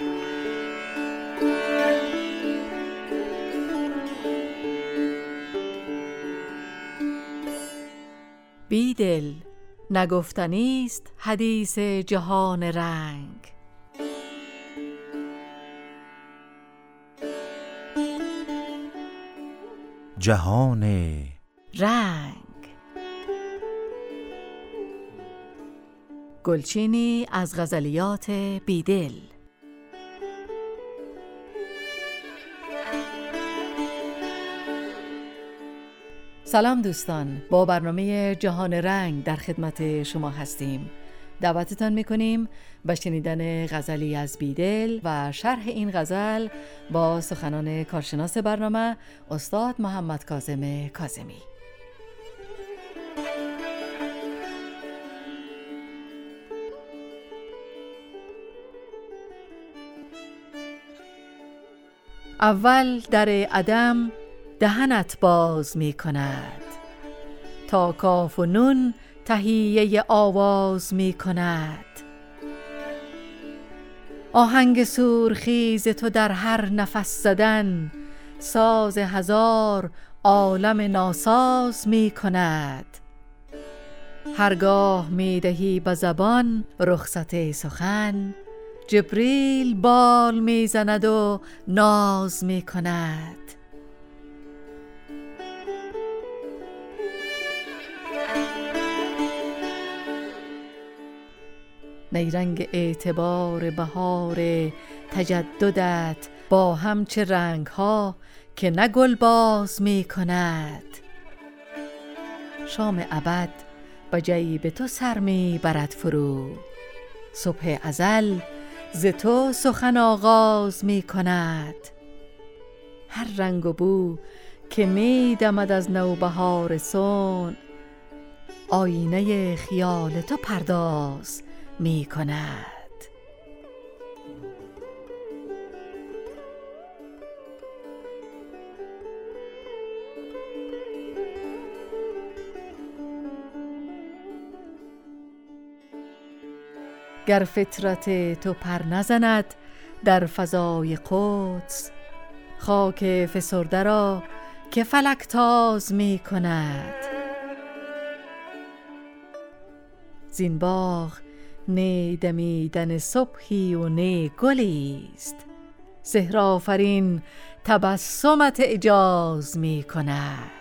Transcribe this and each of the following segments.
بیدل نگفتنیست حدیث جهان رنگ. جهان رنگ. گلچینی از غزلیات بیدل. سلام دوستان، با برنامه جهان رنگ در خدمت شما هستیم. دعوتتان میکنیم به شنیدن غزلی از بیدل و شرح این غزل با سخنان کارشناس برنامه استاد محمد کاظم کاظمی. اول در عدم دهنت باز می کند، تا کاف و نون تهیه آواز می کند. آهنگ سورخیز تو در هر نفس زدن، ساز هزار عالم ناساز می کند. هرگاه می دهی به زبان رخصت سخن، جبریل بال می زند و ناز می کند. نیرنگ اعتبار بهار تجددت با همچه رنگ ها که نه گل باز می کند. شام ابد به جیب تو سر می برد فرو، صبح ازل ز تو سخن آغاز می کند. هر رنگ و بو که می دمد از نوبهار صنع، آینه خیال تو پرداز می کند. گر فطرت تو پر نزند در فضای قدس، خاک فسرده را که فلک تاز می کند. زین باغ نی دمیدن صبحی و نی گلیست، سحر آفرین تبسمت اعجاز می کند.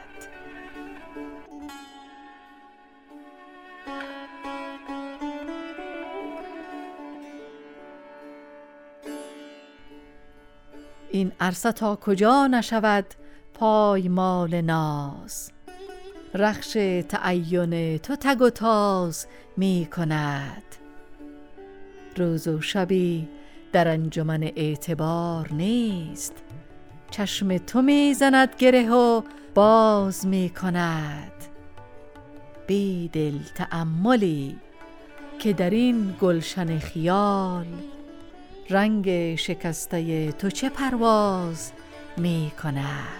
این عرصه تا کجا نشود پایمال ناز، رخش تعین تو تگ و تاز می کند. روز و شبی در انجمن اعتبار نیست، چشم تو می زند گره و باز می کند. بیدل تأملی که در این گلشن خیال، رنگ شکسته تو چه پرواز می کند.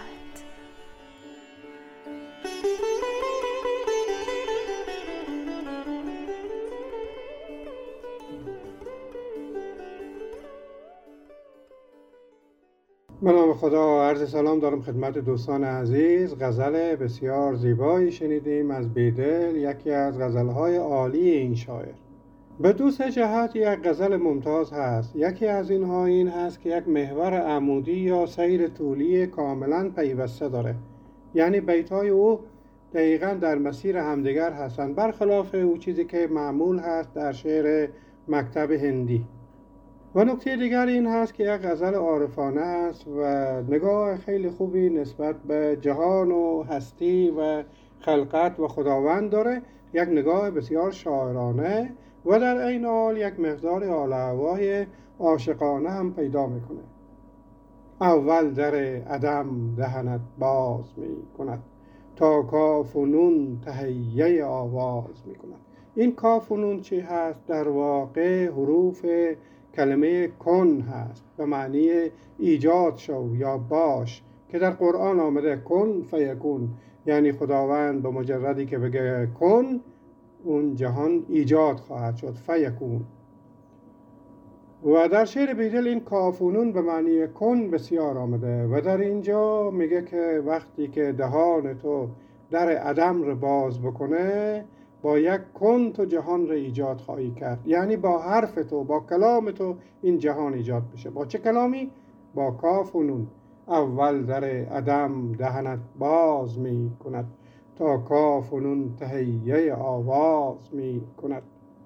به نام خدا، عرض سلام دارم خدمت دوستان عزیز. غزل بسیار زیبایی شنیدیم از بیدل، یکی از غزلهای عالی این شاعر. به دو سه جهت یک غزل ممتاز هست. یکی از اینها این هست که یک محور عمودی یا سیر طولی کاملا پیوسته داره، یعنی بیت‌های او دقیقاً در مسیر همدیگر هستند، برخلاف او چیزی که معمول هست در شعر مکتب هندی. و نکته دیگر این هست که یک غزل عارفانه است و نگاه خیلی خوبی نسبت به جهان و هستی و خلقت و خداوند داره، یک نگاه بسیار شاعرانه و در عین حال یک مقدار حال و هوای عاشقانه هم پیدا میکنه. اول در عدم دهنت باز می کند، تا کاف و نون تهیه آواز می کند. این کاف و نون چی هست؟ در واقع حروف کلمه کن هست، به معنی ایجاد شو یا باش، که در قرآن آمده کن فیکون، یعنی خداوند به مجردی که بگه کن، اون جهان ایجاد خواهد شد، فیکون. و در شعر بیدل این کاف و نون به معنی کن بسیار آمده و در اینجا میگه که وقتی که دهان تو در عدم رو باز بکنه با یک کن تو جهان رو ایجاد خواهی کرد. یعنی با حرف تو، با کلام تو این جهان ایجاد بشه. با چه کلامی؟ با کاف و نون. اول در عدم دهنت باز می کند تا کاف و نون تهیه آواز می کند.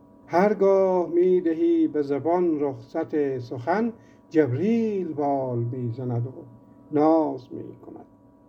هرگاه می دهی به زبان رخصت سخن جبریل بال می زند و ناز می کند.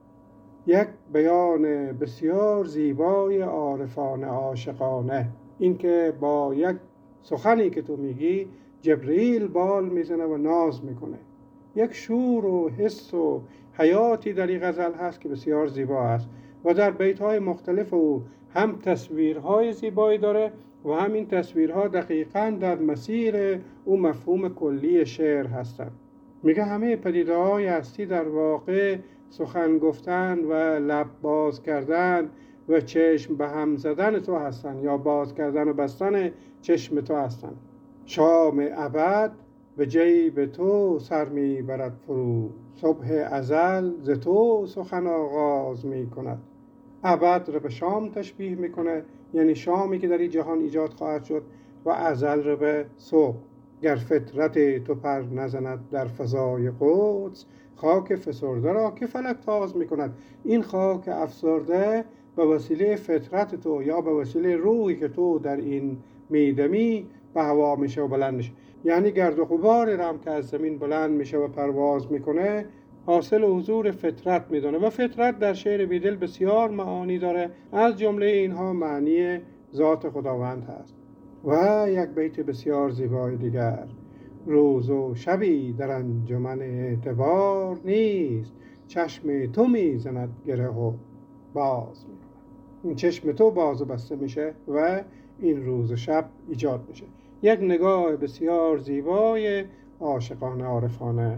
یک بیان بسیار زیبای عارفانه عاشقانه، این که با یک سخنی که تو میگی جبریل بال میزنه و ناز میکنه. یک شور و حس و حیاتی در این غزل هست که بسیار زیبا است و در بیت‌های مختلف او هم تصویرهای زیبایی داره و همین تصویرها دقیقاً در مسیر او مفهوم کلی شعر هستند. میگه همه پدیده‌های هستی در واقع سخن گفتن و لب باز کردن و چشم به هم زدن تو هستن یا باز کردن و بستن چشم تو هستن. شام ابد به جیب تو سر می برد فرو، صبح ازل ز تو سخن آغاز می کند. ابد رو به شام تشبیه میکنه، یعنی شامی که در این جهان ایجاد خواهد شد، و ازل رو به صبح. گر فطرت تو پر نزند در فضای قدس، خاک فسرده را که فلک تاز میکند. این خاک افسرده به وسیله فطرت تو یا به وسیله روحی که تو در این میدمی به هوا میشه و بلند میشه. یعنی گرد و غبار رم که از زمین بلند میشه و پرواز میکنه حاصل حضور فطرت میدونه و فطرت در شعر بیدل بسیار معانی داره. از جمله اینها معنی ذات خداوند هست. و یک بیت بسیار زیبای دیگر: روز و شبی در انجمن اعتبار نیست، چشم تو میزند گره و باز میکند. این چشم تو باز و بسته میشه و این روز و شب ایجاد میشه. یک نگاه بسیار زیبای عاشقانه عارفانه.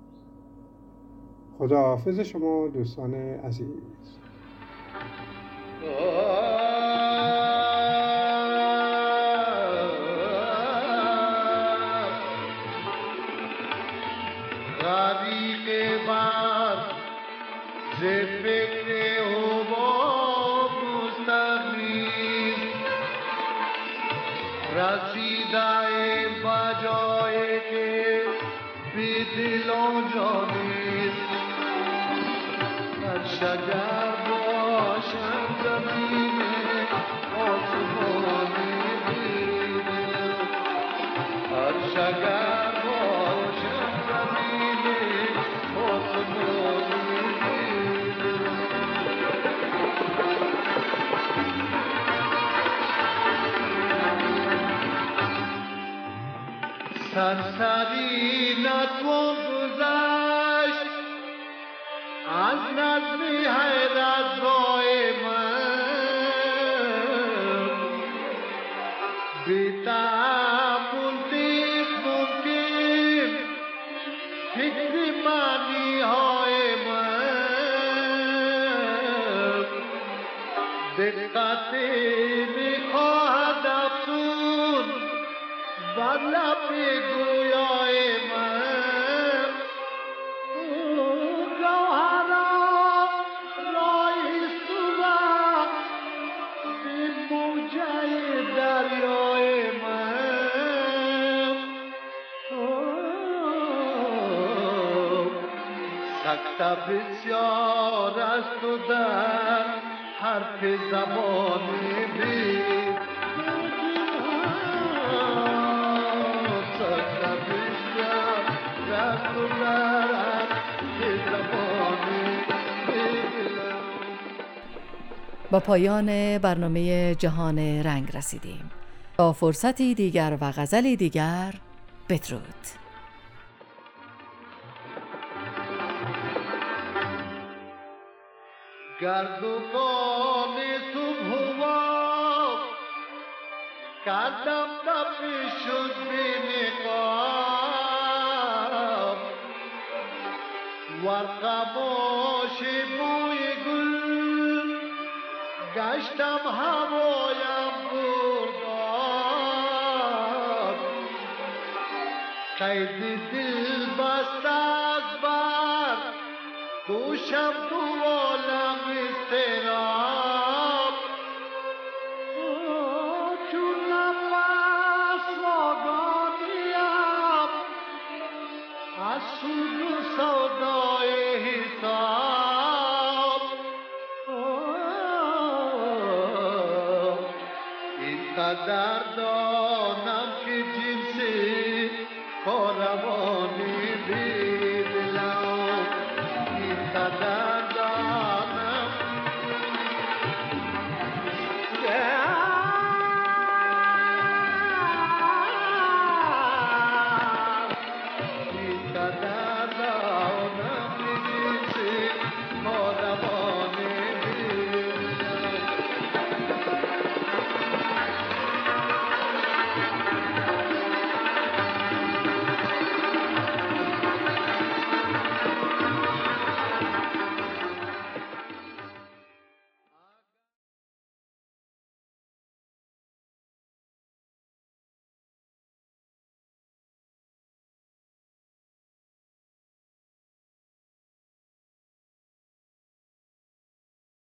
خداحافظ شما دوستان عزیز. غریق بر ز فکر حباب مستغنی رسیده بجای که بی دل آنجا نیست. هر شجر باشد زمین آسمان بی دل، هر شجر باشد زمین آسمان بی دل. سرسری نتوان گذشت از نظم حیرت رای من، بی تأمل نیست ممکن فکر معنی های من. دقتی میخواهد افسون بر لب گویای من. گوهرا رایست و به موجه دریای من. سکته بسیار است و در حرف زبانی بی با پایان برنامه جهان رنگ رسیدیم. تا فرصتی دیگر و غزلی دیگر، بدرود. گردگان صبح و کردم تپش شد بی نقاب، ورقباش بوی گل گشتم هوایم برداد. قید دل بست از بر دوشم دو عالم استراب چون نفس واگانیم از سود و سودای حساب اینقدر دانم که جنس کاروانی بی